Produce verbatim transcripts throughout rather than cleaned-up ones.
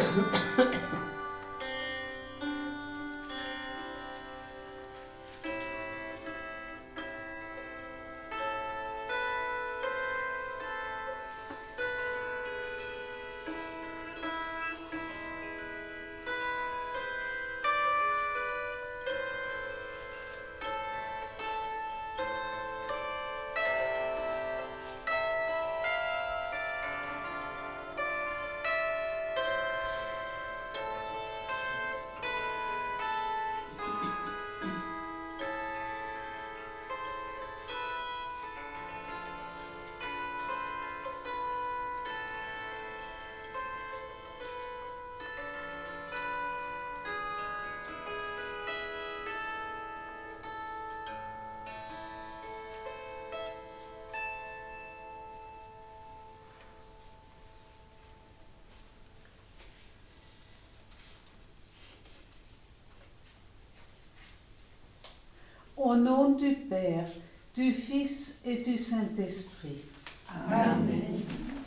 Au nom du Père, du Fils et du Saint-Esprit. Amen.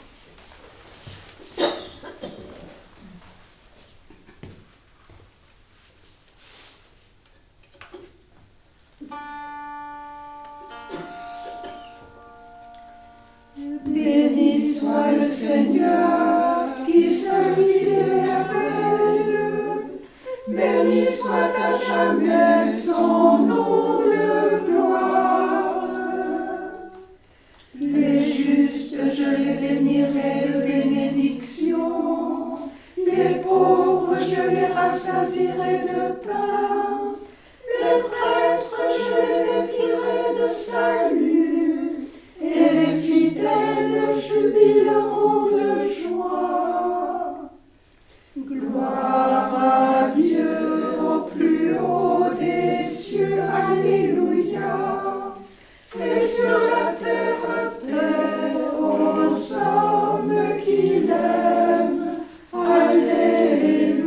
Béni soit le Seigneur, qui seul fidèle et merveilleux. Béni soit à jamais son nom de gloire. Les justes, je les bénirai de bénédiction. Les pauvres, je les rassasierai de pain. Les prêtres, je les vêtirai de salut. Et les fidèles jubileront de joie. Gloire à Dieu au plus haut des cieux, alléluia. Et sur la terre paix aux hommes qui l'aiment, alléluia.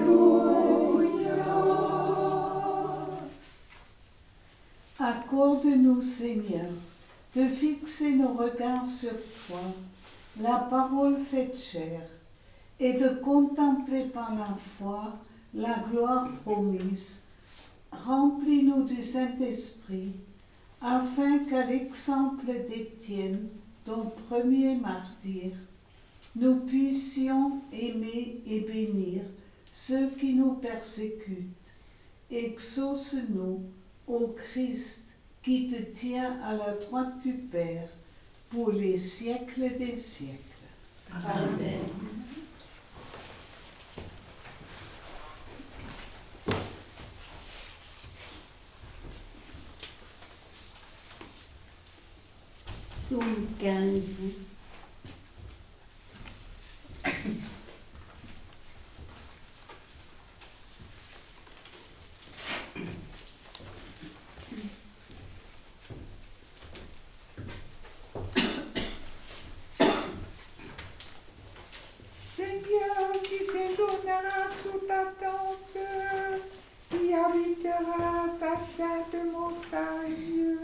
Accorde-nous, Seigneur, de fixer nos regards sur toi, la parole faite chair, et de contempler par la foi la gloire promise. Remplis-nous du Saint-Esprit, afin qu'à l'exemple d'Étienne, ton premier martyr, nous puissions aimer et bénir ceux qui nous persécutent. Exauce-nous, ô Christ, qui te tient à la droite du Père, pour les siècles des siècles. Amen. Psaume quinze. Seigneur, qui séjournera sous ta tente, qui habitera ta sainte montagne.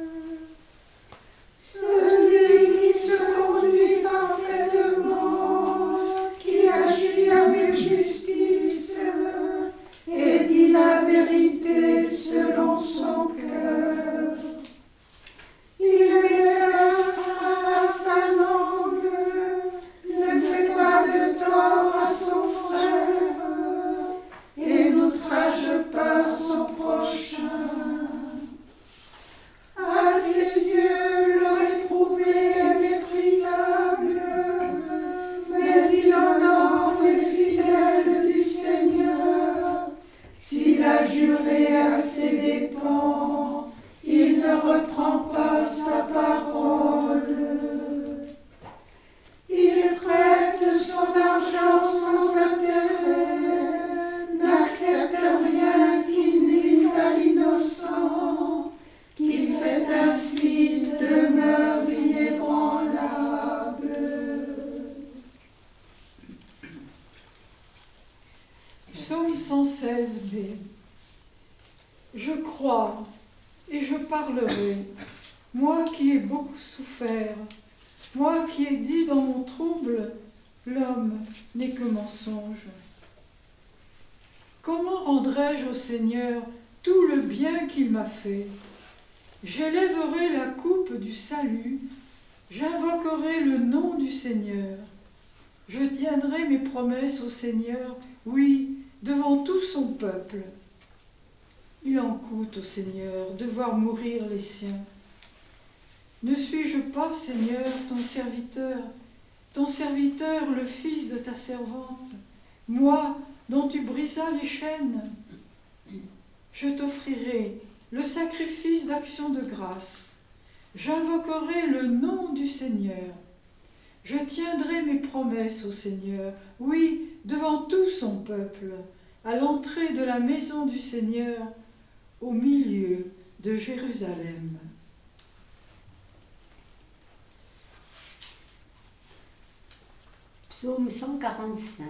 Celui qui se conduit parfaitement, qui agit avec justice et dit la vérité selon son cœur. Il élève à sa langue, ne fait pas de tort à son frère et n'outrage pas son prochain. À ses yeux, le réprouvé est méprisable, mais il honore les fidèles du Seigneur. S'il a juré à ses dépens, il ne reprend pas sa parole. Il prête son argent sans intérêt, n'accepte rien qui nuise à l'innocent, qui fait ainsi demeure inébranlable. Psaume cent seize b. Je crois et je parlerai, moi qui ai beaucoup souffert, moi qui ai dit dans mon trouble, l'homme n'est que mensonge. Comment rendrai-je au Seigneur tout le bien qu'il m'a fait? J'élèverai la coupe du salut, j'invoquerai le nom du Seigneur. Je tiendrai mes promesses au Seigneur, oui, devant tout son peuple. Il en coûte au Seigneur de voir mourir les siens. Ne suis-je pas, Seigneur, ton serviteur, ton serviteur, le fils de ta servante, moi, dont tu brisas les chaînes? Je t'offrirai le sacrifice d'action de grâce. J'invoquerai le nom du Seigneur. Je tiendrai mes promesses au Seigneur, oui, devant tout son peuple, à l'entrée de la maison du Seigneur, au milieu de Jérusalem. Psaume cent quarante-cinq.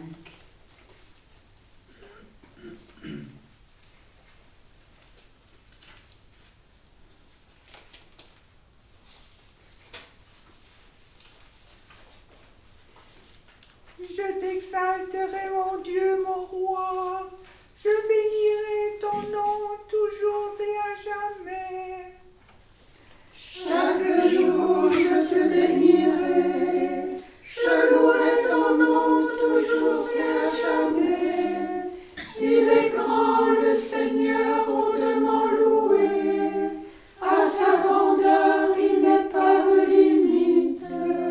Je t'exalterai, mon Dieu, mon roi. Je bénirai ton nom toujours et à jamais. Chaque jour je te bénirai. Je louerai ton nom toujours et à jamais. Il est grand, le Seigneur, hautement loué. À sa grandeur, il n'est pas de limite.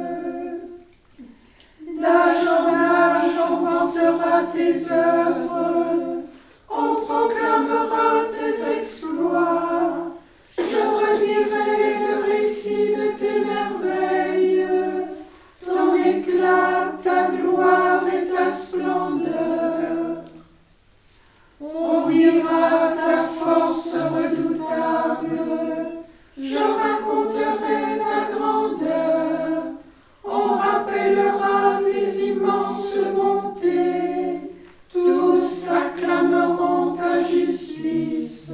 D'âge en âge, on vantera tes œuvres, on proclamera tes exploits. Je redirai le récit de tes merveilles, ton éclat, ta gloire et ta splendeur. On dira ta force redoutable, je raconterai ta grandeur. On rappellera tes immenses bontés, tous acclameront ta justice.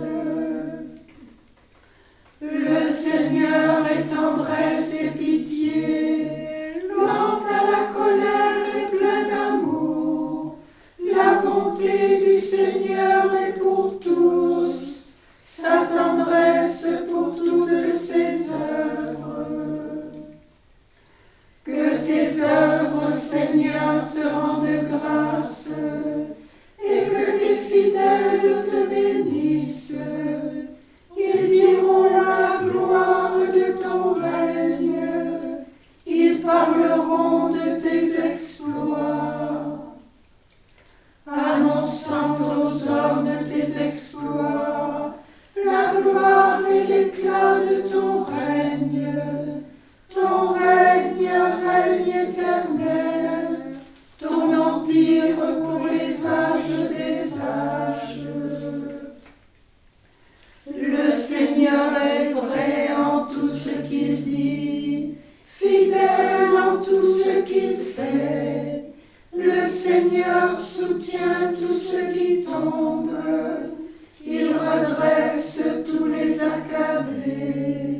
Le Seigneur est tendresse et pitié, lent à la colère et plein d'amour. La bonté du Seigneur est pour tous, sa tendresse pour toutes ses œuvres. Que tes œuvres, Seigneur, te rendent grâce, et que tes fidèles te bénissent. Ils diront la gloire de ton règne, ils parleront de tes exploits. Annonçant aux hommes tes exploits, la gloire et l'éclat de ton règne. Ton règne, règne éternel, ton empire pour les âges des âges. Le Seigneur est vrai en tout ce qu'il dit, fidèle en tout ce qu'il fait. Le Seigneur soutient tout ce qui tombe, il redresse tous les accablés.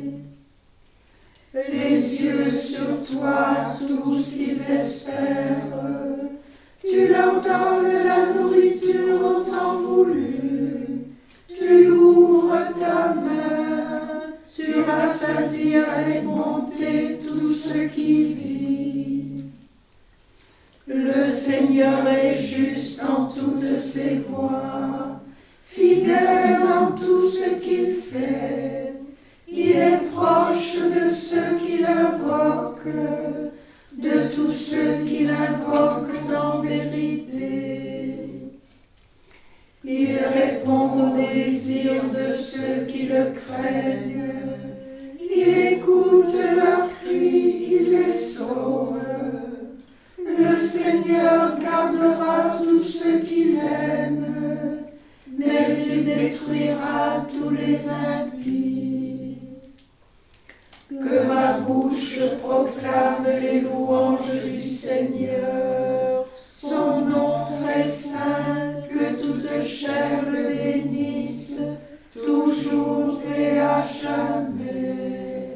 Les yeux sur toi, tous ils espèrent. Tu leur donnes la nourriture au temps voulu. Tu ouvres ta main, tu rassasies avec bonté tout ce qui vit. Le Seigneur est juste en toutes ses voies, fidèle en tout ce qu'il fait. Il est proche de ceux qui l'invoquent, de tous ceux qui l'invoquent en vérité. Il répond aux désirs de ceux qui le craignent. Il écoute leurs cris, il les sauve. Le Seigneur gardera tous ceux qu'il aime, mais il détruira tous les impies. Que ma bouche proclame les louanges du Seigneur, son nom très saint, que toute chair le bénisse, toujours et à jamais.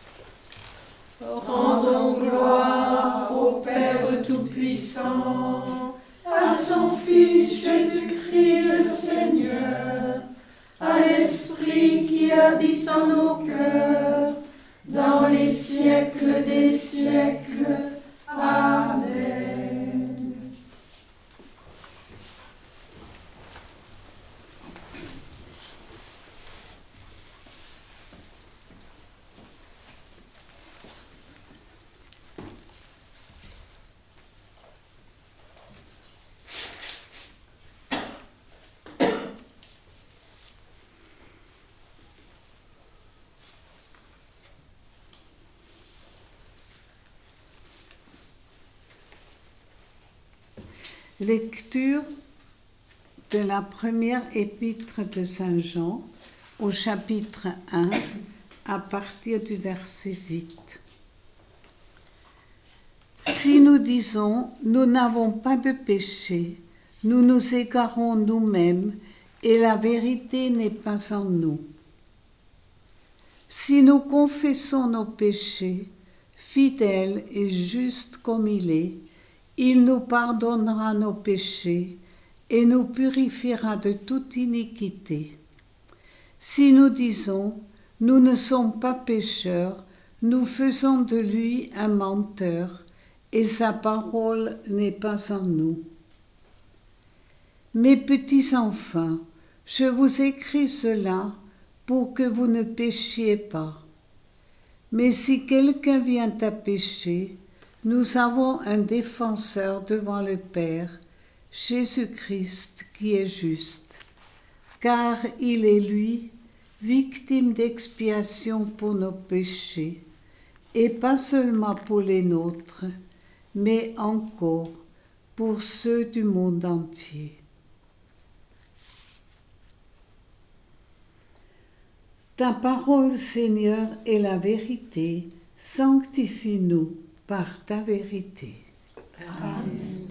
Rendons gloire au Père Tout-Puissant, Saint-Esprit qui habite en nos cœurs, dans les siècles des siècles. Amen. Lecture de la première épître de Saint Jean au chapitre un à partir du verset huit. Si nous disons « Nous n'avons pas de péché », nous nous égarons nous-mêmes et la vérité n'est pas en nous. Si nous confessons nos péchés, fidèle et juste comme il est, il nous pardonnera nos péchés et nous purifiera de toute iniquité. Si nous disons « Nous ne sommes pas pécheurs », nous faisons de lui un menteur et sa parole n'est pas en nous. Mes petits enfants, je vous écris cela pour que vous ne péchiez pas. Mais si quelqu'un vient à pécher, nous avons un défenseur devant le Père, Jésus-Christ qui est juste, car il est lui, victime d'expiation pour nos péchés, et pas seulement pour les nôtres, mais encore pour ceux du monde entier. Ta parole, Seigneur, est la vérité, sanctifie-nous par ta vérité. Amen.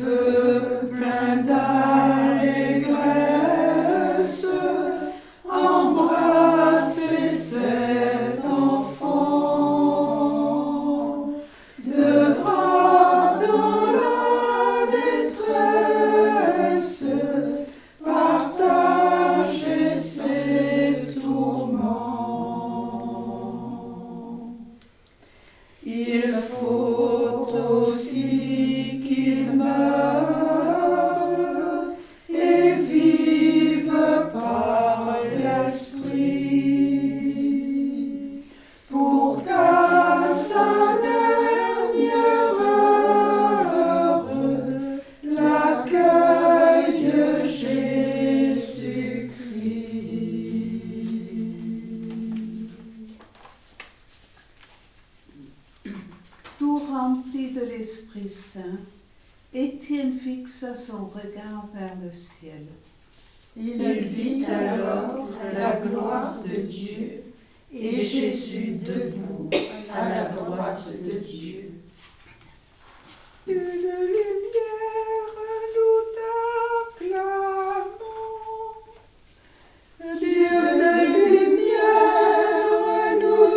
feu plein d'allégresse, embrassez cet enfant, devra dans la détresse partager ses tourments. Il faut aussi qu'il meure et vive par l'Esprit, pour qu'à sa dernière heure l'accueille Jésus-Christ. Tout rempli de l'Esprit Saint, Étienne fixa son regard vers le ciel. Il vit alors la gloire de Dieu et Jésus debout à la droite de Dieu. Dieu de lumière, nous t'acclamons. Dieu de lumière, nous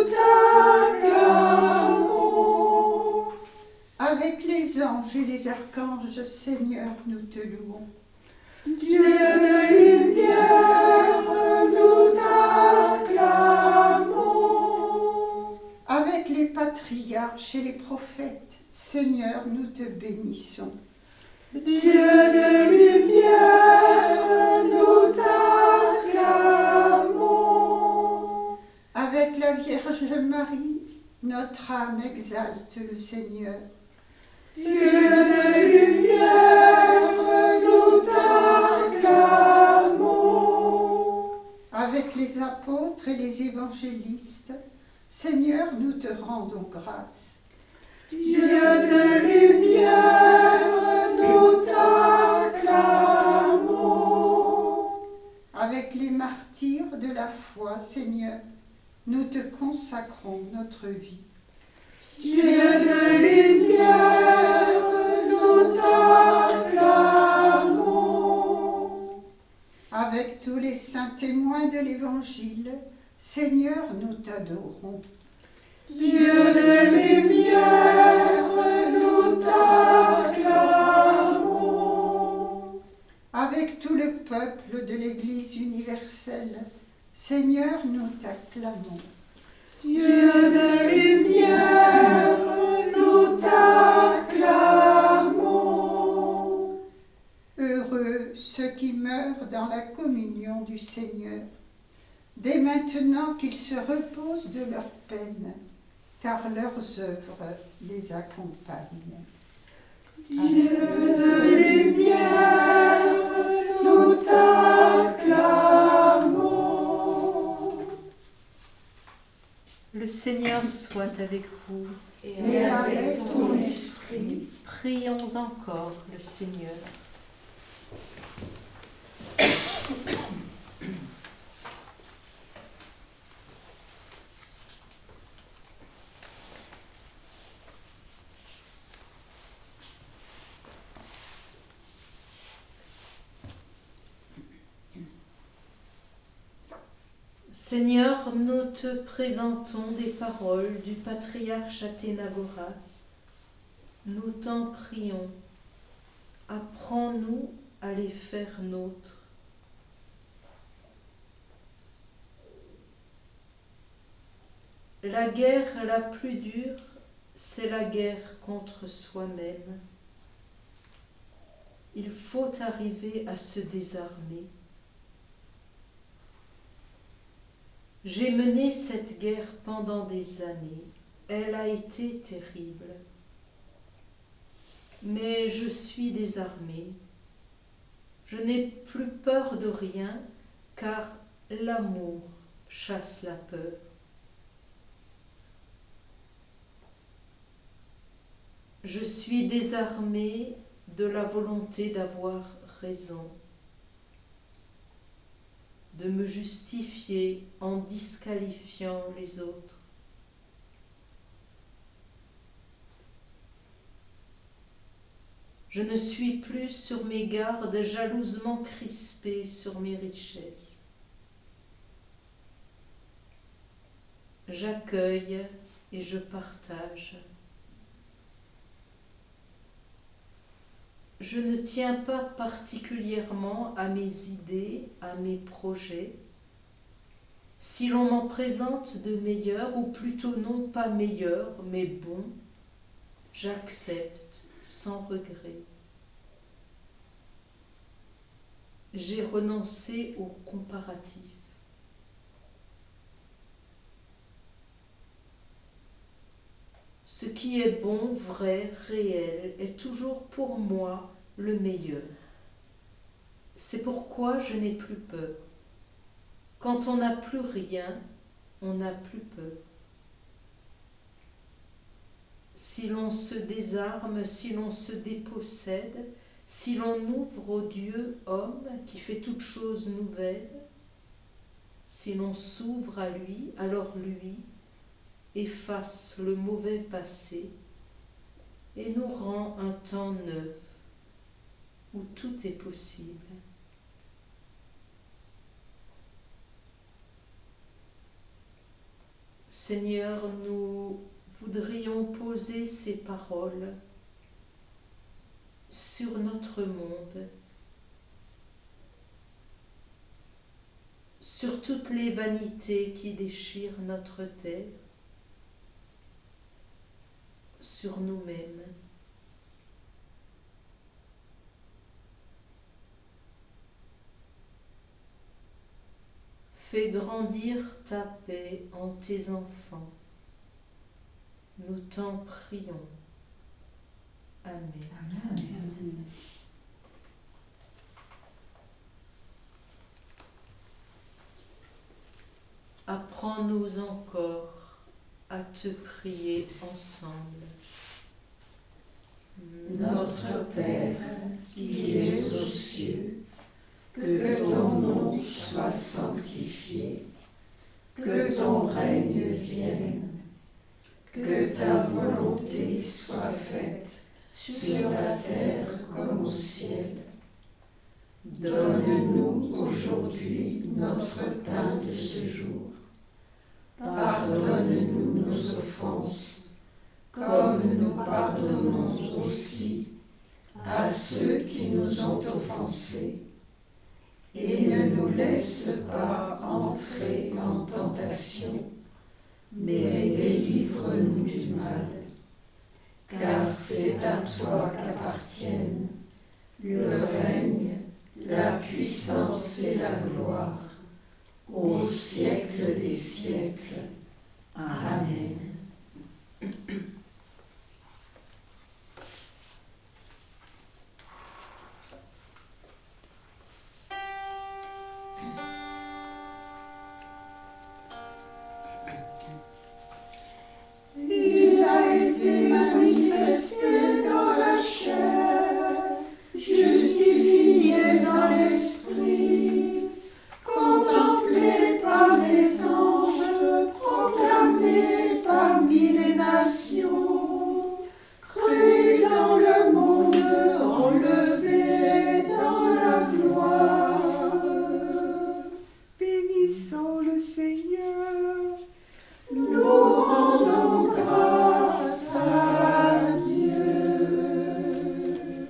t'acclamons. Avec les anges et les archanges, Seigneur, nous te louons. Dieu de lumière, nous t'acclamons. Avec les patriarches et les prophètes, Seigneur, nous te bénissons. Dieu de lumière, nous t'acclamons. Avec la Vierge Marie, notre âme exalte le Seigneur. Dieu de lumière, nous t'acclamons. Avec les apôtres et les évangélistes, Seigneur, nous te rendons grâce. Dieu de lumière, nous t'acclamons. Avec les martyrs de la foi, Seigneur, nous te consacrons notre vie. Dieu de lumière, nous t'acclamons. Avec tous les saints témoins de l'Évangile, Seigneur, nous t'adorons. Dieu de lumière, nous t'acclamons. Avec tout le peuple de l'Église universelle, Seigneur, nous t'acclamons. Dieu de lumière, nous t'acclamons. Heureux ceux qui meurent dans la communion du Seigneur, dès maintenant qu'ils se reposent de leur peine, car leurs œuvres les accompagnent. Dieu de lumière, nous t'acclamons. Le Seigneur soit avec vous. Et avec ton esprit. Prions encore le Seigneur. Seigneur, nous te présentons des paroles du patriarche Athénagoras. Nous t'en prions. Apprends-nous à les faire nôtres. La guerre la plus dure, c'est la guerre contre soi-même. Il faut arriver à se désarmer. J'ai mené cette guerre pendant des années. Elle a été terrible. Mais je suis désarmée. Je n'ai plus peur de rien, car l'amour chasse la peur. Je suis désarmée de la volonté d'avoir raison, de me justifier en disqualifiant les autres. Je ne suis plus sur mes gardes, jalousement crispé sur mes richesses. J'accueille et je partage. Je ne tiens pas particulièrement à mes idées, à mes projets. Si l'on m'en présente de meilleurs, ou plutôt non pas meilleurs, mais bons, j'accepte sans regret. J'ai renoncé au comparatif. Ce qui est bon, vrai, réel, est toujours pour moi le meilleur. C'est pourquoi je n'ai plus peur. Quand on n'a plus rien, on n'a plus peur. Si l'on se désarme, si l'on se dépossède, si l'on ouvre au Dieu homme qui fait toutes choses nouvelles, si l'on s'ouvre à lui, alors lui efface le mauvais passé et nous rend un temps neuf où tout est possible. Seigneur, nous voudrions poser ces paroles sur notre monde, sur toutes les vanités qui déchirent notre terre, sur nous-mêmes. Fais grandir ta paix en tes enfants. Nous t'en prions. Amen. Amen. Apprends-nous encore à te prier ensemble. Notre Père, qui es aux cieux, que ton nom soit sanctifié, que ton règne vienne, que ta volonté soit faite sur la terre comme au ciel. Donne-nous aujourd'hui notre pain de ce jour. Pardonne-nous nos offenses, comme nous pardonnons aussi à ceux qui nous ont offensés. Et ne nous laisse pas entrer en tentation, mais délivre-nous du mal. Car c'est à toi qu'appartiennent le règne, la puissance et la gloire, au siècle des siècles. Amen. Il a été manifesté dans la chair, justifié dans l'esprit, contemplé par les anges, proclamé parmi les nations, cru dans le monde, enlevé dans la gloire. Bénissons le Seigneur, nous rendons grâce à Dieu.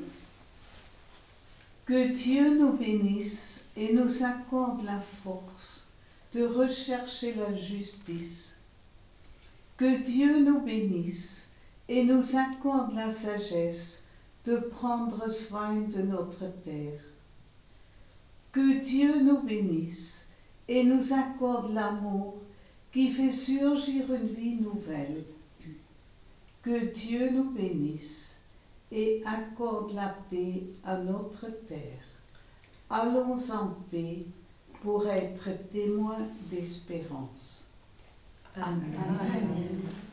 Que Dieu nous bénisse et nous accorde la force de rechercher la justice. Que Dieu nous bénisse et nous accorde la sagesse de prendre soin de notre terre. Que Dieu nous bénisse et nous accorde l'amour qui fait surgir une vie nouvelle. Que Dieu nous bénisse et accorde la paix à notre terre. Allons en paix pour être témoins d'espérance. Amen. Amen.